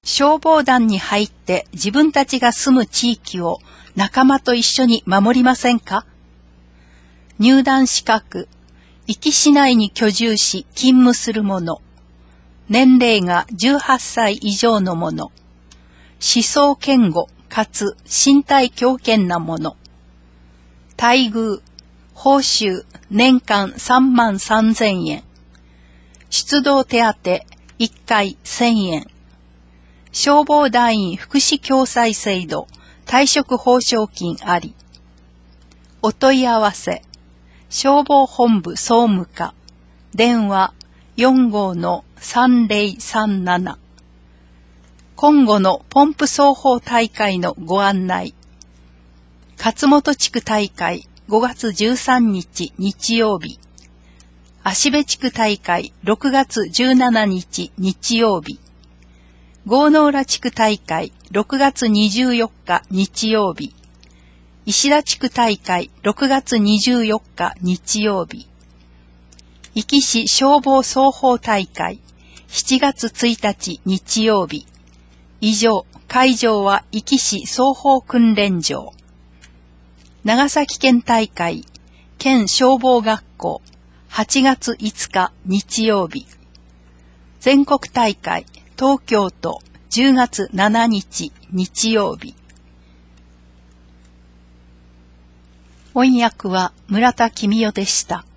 消防団に入って自分たちが住む地域を仲間と一緒に守りませんか？入団資格、壱岐市内に居住し勤務する者、年齢が18歳以上の者、思想堅固かつ身体強健な者、待遇、報酬年間33,000円、出動手当1回1,000円、消防団員福祉共済制度退職報奨金あり。お問い合わせ、消防本部総務課、電話45-3037。今後のポンプ奏法大会のご案内。勝本地区大会5月13日日曜日。芦部地区大会6月17日日曜日。郷ノ浦地区大会6月24日日曜日。石田地区大会6月24日日曜日。壱岐市消防奏法大会7月1日日曜日。以上、会場は壱岐市奏法訓練場。長崎県大会県消防学校8月5日日曜日。全国大会東京都10月7日日曜日。翻訳は村田公代でした。